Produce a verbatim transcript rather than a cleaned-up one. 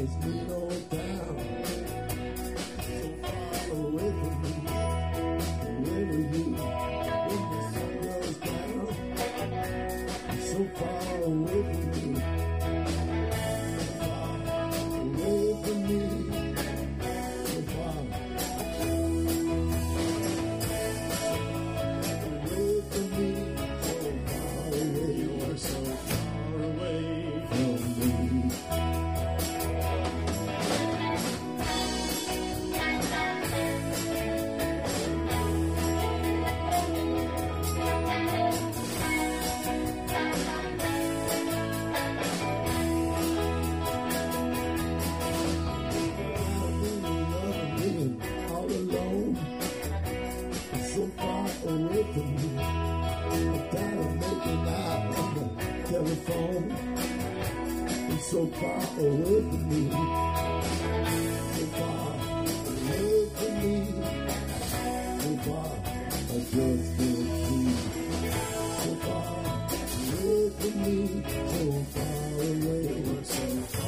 is me all down. So far away from me. Where were you when the sun goes down? So far away from me. Away from me. So far. Away from me. So far away. You are so far away from me. All alone, so far away from me. I'm tired of making out on the telephone. It's so far away from me. So far away from me. So far, I just can't see. So far away from me. So far away. So far